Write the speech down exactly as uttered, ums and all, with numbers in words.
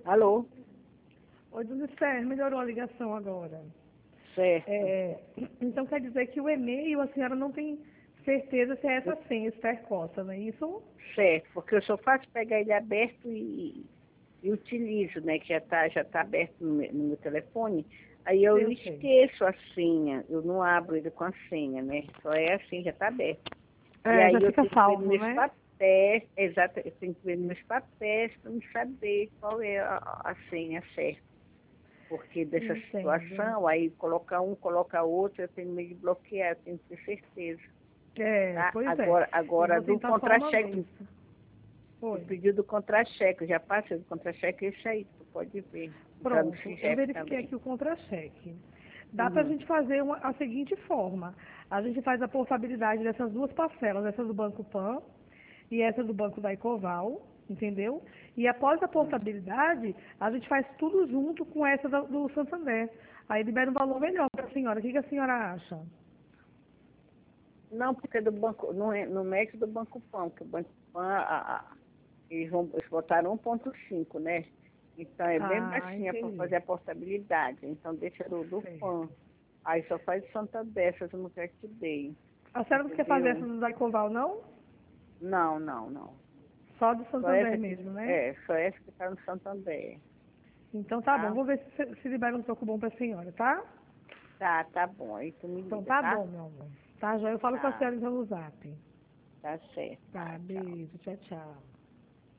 Alô? Oi, dona Esther, melhorou a ligação agora. Certo. É, então quer dizer que o e-mail a senhora não tem certeza se é essa senha, Esther Costa, não é isso? Certo, porque eu só faço pegar ele aberto e, e utilizo, né? Que já está já tá aberto no meu, no meu telefone. Aí eu Eu sei. esqueço a senha, eu não abro ele com a senha, né? Só é assim, já está aberto. E É, aí já eu fica tenho que ver nos salvo, meus né? papéis, exato, eu tenho que ver nos meus papéis para me saber qual é a, a senha certa. Porque dessa Entendo. situação, aí coloca um, coloca outro, eu tenho meio de bloquear, eu tenho que ter certeza. É, Tá? pois é. Agora, Eu agora vou do tentar só uma vez. contra-cheque, o Oi. pedido do contra-cheque, eu já passei do contra-cheque, é isso aí, tu pode ver. Já no Pronto, eu FIGEP verifiquei também. aqui o contra-cheque. Dá para a Uhum. gente fazer uma, a seguinte forma. A gente faz a portabilidade dessas duas parcelas, essa do Banco Pan e essa do Banco da Ecoval, entendeu? E após a Uhum. portabilidade, a gente faz tudo junto com essa do, do Santander. Aí libera um valor melhor para a senhora. O que, que a senhora acha? Não, porque do banco, não, é, não mexe do Banco Pão, que o Banco Pão, a, a, eles, vão, eles botaram um ponto cinco, né? Então é bem Ah, baixinha para entendi. fazer a portabilidade. Então deixa do, do Pão. Certo. Aí só faz Santander, essas eu não quero que dei. A senhora não quer fazer essa Entendeu? do da Ecoval, não? Não, não, não. Só do Só Santander essa que, mesmo, né? é, só essa que está no Santander, Então tá bom, tá? vou ver se, se libera um troco bom para a senhora, tá? Tá, tá bom. Aí tu me Então liga, tá tá? bom, meu amor. Tá, já eu falo com a Tá, senhora então no zap. tá certo. Tá, Tá, tchau. beijo, tchau, tchau.